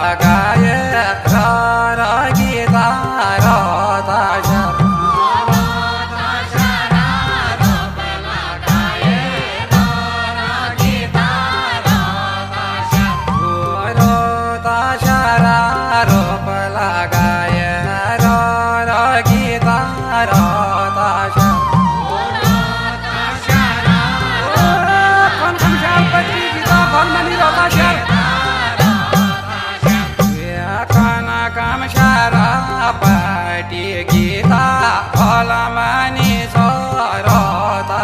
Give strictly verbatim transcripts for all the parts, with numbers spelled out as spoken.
लगाए रा रा गीता राता शर गीता फलमानी सरता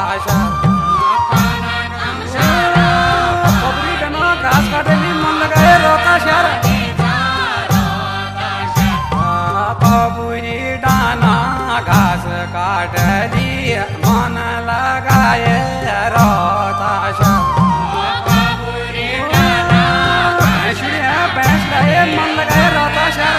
घास काटेली मन लगाए रोता शर बबुरी डाना घास काटली मन लगाए रोता शर भैंस लगाए मन लगाए रोता शर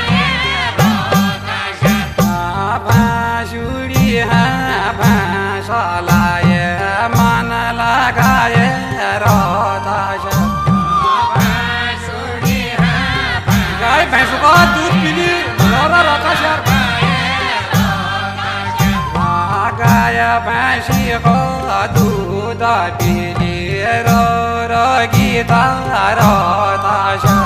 भैंसलाए मन लगाए रोता शर गाय भैंस का दूध पीली रोता रोता शर गाय भैंसी को दूध पीली रो रो गीता रोता शर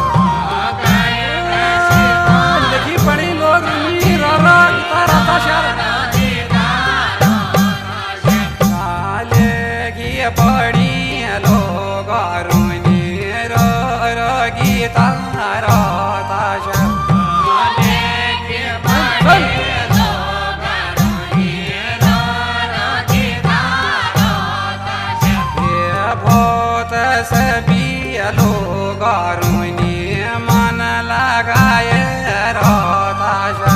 देखी बड़ी लोग रो रो गीता रोता शर बड़ी लोग रोनी रो रो गीता रोता शर बहुत सभी लोग रोनी मन लगाए रोता शर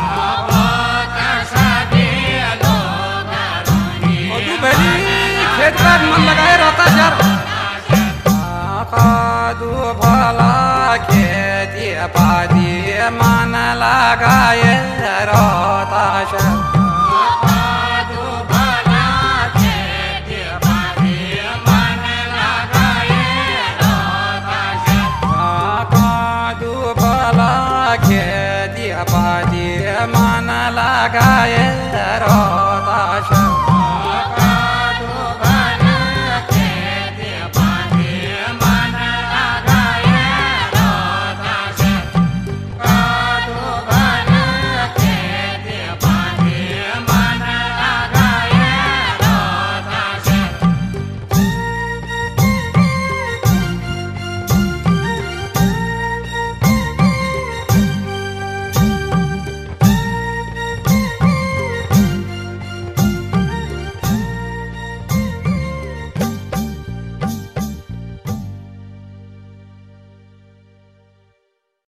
मन लगाए रोता शर कादू भला खेती पादी मन लगाए